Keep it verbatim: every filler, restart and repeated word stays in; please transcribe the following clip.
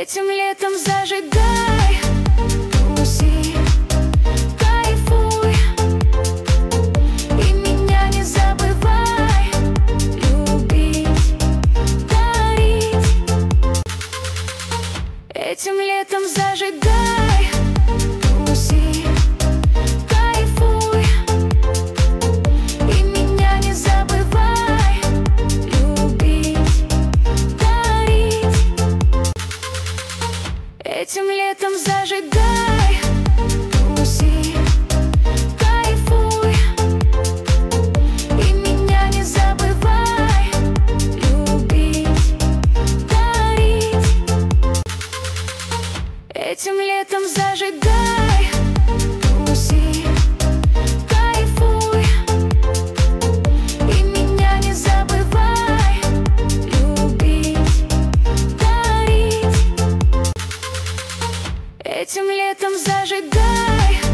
Этим летом зажигай, труси, кайфуй, и меня не забывай любить, дарить. Этим летом зажигай, труси, кайфуй, и меня не забывай любить, дарить. Этим летом зажигай, труси, кайфуй, и меня не забывай любить, дарить. Этим летом зажигай, труси, кайфуй, и меня не забывай любить, дарить. Этим летом зажигай.